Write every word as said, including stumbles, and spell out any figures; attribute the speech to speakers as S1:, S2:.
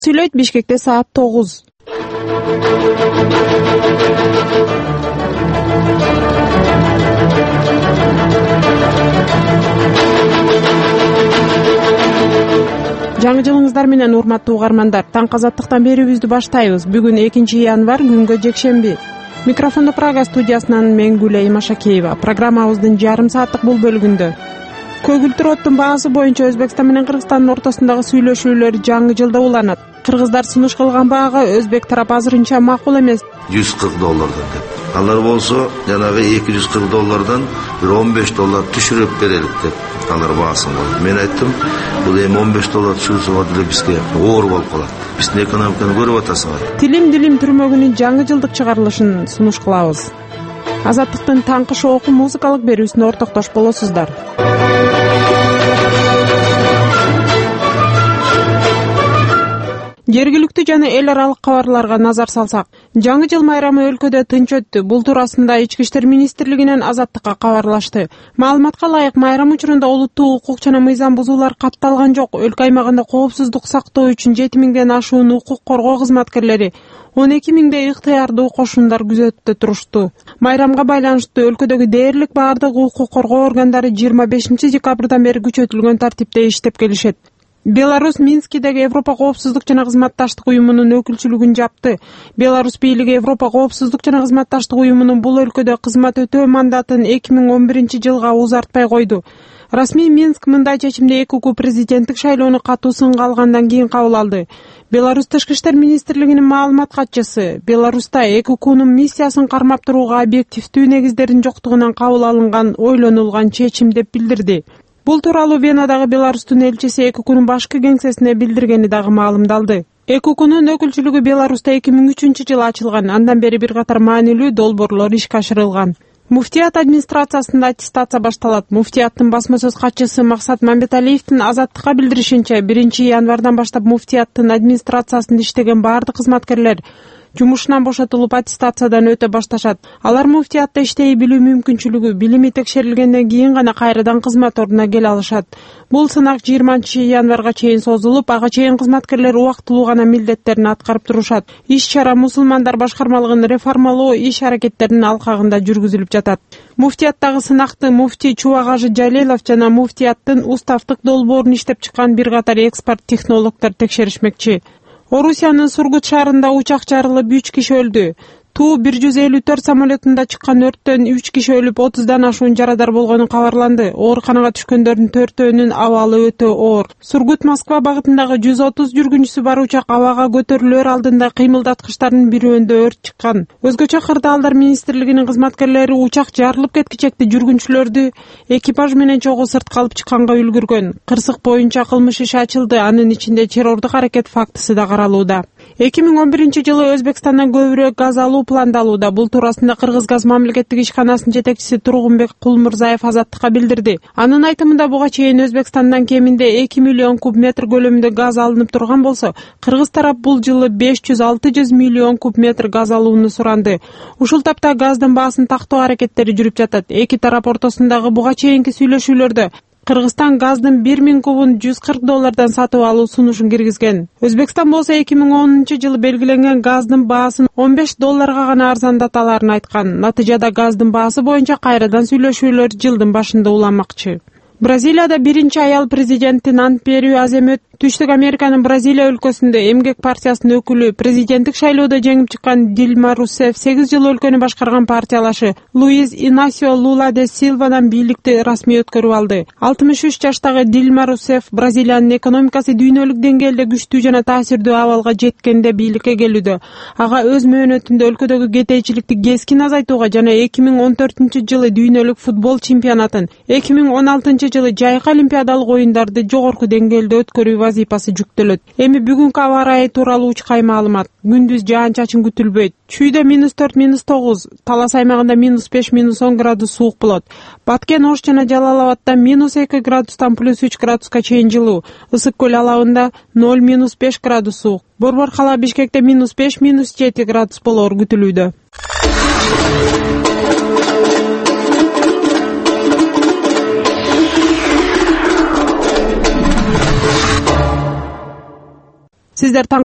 S1: Сүйлөйт Бишкекте саат тогуз. Жаңы жылыңыздар менен урматтуу угармандар. Таң азаттыктан берүүбүздү баштайбыз. Бүгүн экинчи январь, күнгө жекшемби. Микрофондо Прага студиясынан мен Гүлей Машакеева. Программабыздын жарым сааттык бул бөлүгүндө көгүлтүр оттун баасы боюнча Өзбекстан менен Кыргызстандын ортосундагы сүйлөшүүлөр жаңы жылда уланат. Кыргыздар сунуш кылган баага Өзбек тарап азырынча макул эмес.
S2: жүз кырк доллардан деп. Алар болсо, жанагы эки жүз кырк доллардан бир он беш доллар түшүрүп берелик деп алар баасын койду. Мен айттым, бул эми он беш доллар түшүрсө деле бизге оор болуп калат. Биздин экономиканы көрүп атасыңар.
S1: Тилим дилим түрмөгүнүн жаңы жылдык чыгарылышын сунуш кылабыз. Азаттыктын таңкы шоуку музыкалык берүүсүнө ортоктош болосуздар. Жергиликтүү жана эл аралык кабарларга назар салсак, жаңы жыл майрамы өлкөдө тынч өттү. Бул туурасында Ички иштер министрлигинен Азаттыкка кабарлашты. Маалыматка ылайык, майрам учурунда олуттуу укук жана мыйзам бузуулар катталган жок. Өлкө аймагында коопсуздук сактоо үчүн жети миңден ашуун укук коргоо кызматкерлери, он эки миңдей ыктыярдуу кошундар күзөттө турушту. Майрамга байланыштуу өлкөдөгү дээрлик баардык укук коргоо органдары жыйырма бешинчи декабрдан бери күчөтүлгөн тартипте иштеп келишет. Беларусь Минскидеги Европа коопсуздук жана кызматташтык уюмунун өкүлчүлүгүн жапты. Беларусь бийлиги Европа коопсуздук жана кызматташтык уюмунун бул өлкөдө кызмат өтөө мандатын эки миң он биринчи жылга узартпай койду. Расмий Минск мындай чечимди ЭКУ президенттик шайлоону катуу сынга алгандан кийин кабыл алды. Беларусь Тышкы иштер министрлигинин маалымат катчысы Беларуста ЭКУнун миссиясын кармап турууга объективдүү негиздердин жоктугунан кабыл алынган ойлонулган чечим деп билдирди. Бул тууралуу Венадагы Беларустун элчиси ЭКУнун башкы кеңсесине билдиргени дагы маалымдалды. ЭКУнун өкүлчүлүгү Беларуста эки миң үчүнчү жылы ачылган. Андан бери бир катар маанилүү долбоорлор ишке ашырылган. Муфтият администрациясында аттестация башталат. Муфтияттын басма сөз катчысы Максат Мамбеталиевдин Азаттыкка билдиришинче, биринчи январдан баштап муфтияттын администрациясында иштеген бардык кызматкерлер жумушунан бошотулуп аттестациядан өтө башташат. Алар муфтиятта иштей билүү мүмкүнчүлүгү, билими текшерилгенден кийин гана кайрадан кызмат ордуна келе алышат. Бул сынак жыйырманчы январга чейин созулуп, ага чейин кызматкерлер убактылуу гана милдеттерин аткарып турушат. Иш-чара мусулмандар башкармалыгын реформалоо иш-аракеттеринин алкагында жүргүзүлүп жатат. Муфтияттагы сынакты муфти Чубагажы Жалилов жана муфтияттын уставдык долбоорун иштеп чыккан бир катар эксперт технологдор текшеришмекчи. Орусиянын Сургут шаарында учак жарылып үч киши өлдү. Ту бир жүз элүү төрт самолетунда чыккан өрттөн үч киши өлүп, отуздан ашуун жарадар болгону кабарланды. Ооруканага түшкөндөрдүн төртөөнүн абалы өтө оор. Сургут Москва багытындагы жүз отуз жүргүнчүсү бар учак абага көтөрүлөр алдында кыймылдаткычтардын бирөөндө өрт чыккан. Өзгөчө Кырдаалдар министрлигинин кызматкерлери учак жарылып кеткичекти жүргүнчүлөрдү экипаж менен чогуу сыртка алып чыкканга үлгүргөн. Кырсык боюнча кылмыш иши ачылды. Анын ичинде террордук аракет фактысы да каралууда. эки миң он биринчи жылы Өзбекстандан көбүрөөк газ алуу пландалууда. Бул туурасында Кыргыз газ мамлекеттик ишканасынын жетекчиси Тургунбек Кулмурзаев Азаттыкка билдирди. Анын айтымында буга чейин Өзбекстандан кеминде эки миллион куб метр көлөмүндө газ алынып турган болсо, Кыргыз тарап бул жылы беш жүз алты жүз миллион куб метр газ алууну суранды. Ушул тапта газдын баасын тактоо аракеттери жүрүп жатат. Эки тарап ортосундагы буга чейинки сүйлөшүүлөрдө Кыргызстан газдын бир миң кубун жүз кырк доллардан сатып алуу сунушун киргизген. Өзбекстан болсо эки миң онунчу жылы белгиленген газдын баасын он беш долларга гана арзандаталарын айткан. Натыйжада газдын баасы боюнча кайрадан сүйлөшүүлөр жылдын башында уланмакчы. Бразилияда биринчи аял президенттин ант берүү аземет Түштүк Американын Бразилия өлкөсүндө Эмгек партиясынын өкүлү, президенттик шайлоодо жеңип чыккан Дилма Русеф сегиз жыл өлкөнү башкарган партиялашы Луис Инасио Лула де Силвадан бийликти расмий өткөрүп алды. алтымыш үч жаштагы Дилма Русеф Бразилиянын экономикасы дүйнөлүк деңгээлде күчтүү жана таасирдүү абалга жеткенде бийликке келүүдө. Ага өз мөөнөтүндө өлкөдөгү кетейчиликти кескин азайтууга жана эки миң он төртүнчү жылы дүйнөлүк футбол чемпионатын, эки миң он алтынчы жылы жайкы олимпиадалык оюндарды жогорку деңгээлде өткөрүү вазифасы жүктөлөт. Эми бүгүнкү аба ырайы тууралуу учкай маалымат. Күндүз жаан-чачын күтүлбөйт. Чүйдө минус төрт минус тогуз, Талас аймагында минус беш минус он градус суук болот. Баткен, Ош жана Жалалабадда минус эки градустан плюс үч градуска чейин жылуу. Ысык көл алабында ноль минус беш градус суук. Борбор кала Бишкекте минус беш минус жети градус болоор күтүлүүдө. Сиздер